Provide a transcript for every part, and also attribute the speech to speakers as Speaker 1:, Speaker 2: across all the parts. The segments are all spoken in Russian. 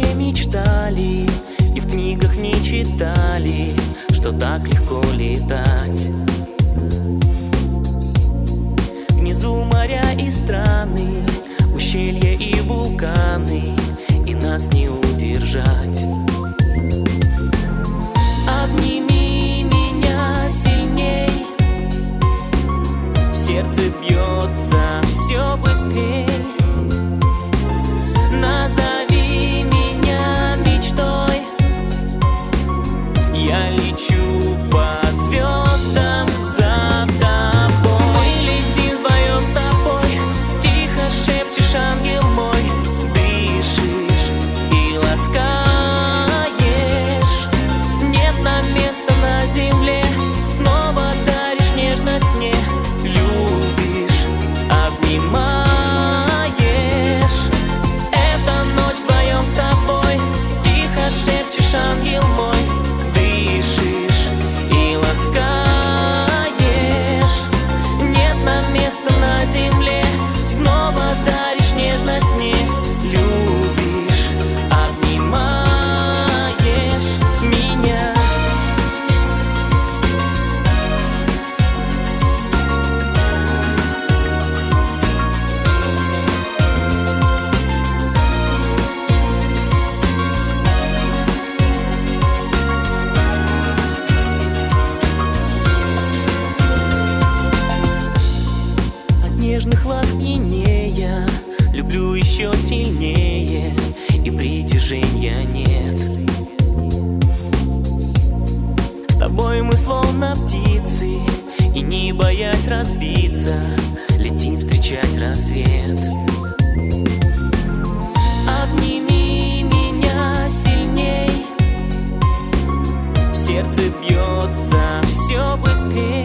Speaker 1: не мечтали и в книгах не читали, что так легко летать. Внизу моря и страны, ущелья и вулканы, и нас не удержать. Обними меня сильней, сердце бьется все быстрей. Назови меня мечтой, я лечу по звездам за тобой. Мы летим вдвоем с тобой, тихо шепчешь, ангел мой, дышишь и ласкаешь. Нет нам места на земле, снова даришь нежность мне, любишь, обнимаешь. Шепчешь, ангел мой, дышишь и ласкаешь. Нет нам места на земле, снова даришь нежность мне, любишь, обнимаешь меня. Нежных ласк пьянея, люблю еще сильнее, и притяжения нет. С тобой мы словно птицы, и не боясь разбиться, летим встречать рассвет. Обними меня сильней, сердце бьется все быстрей.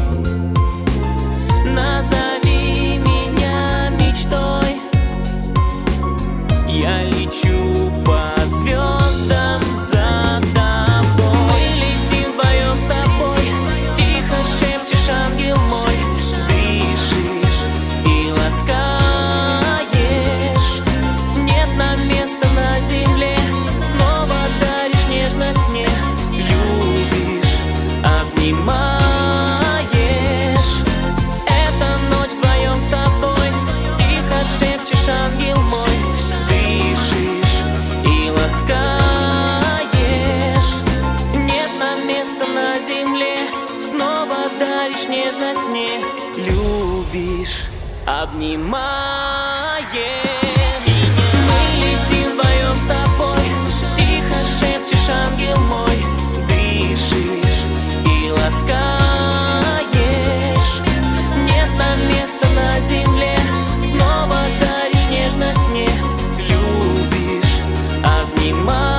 Speaker 1: Назови меня мечтой, я лечу по звездам за тобой. Мы летим вдвоем с тобой, тихо шепчешь, ангел мой, дышишь и ласкаешь. Нет нам места на земле, снова даришь нежность мне, любишь, обнимаешь. Шепчешь, ангел мой, дышишь и ласкаешь. Нет нам места на земле, снова даришь нежность мне, любишь, обнимаешь. Мы летим вдвоем с тобой, тихо шепчешь, ангел мой, дышишь и ласкаешь. Нет нам места на земле, снова даришь нежность мне, любишь, обнимаешь.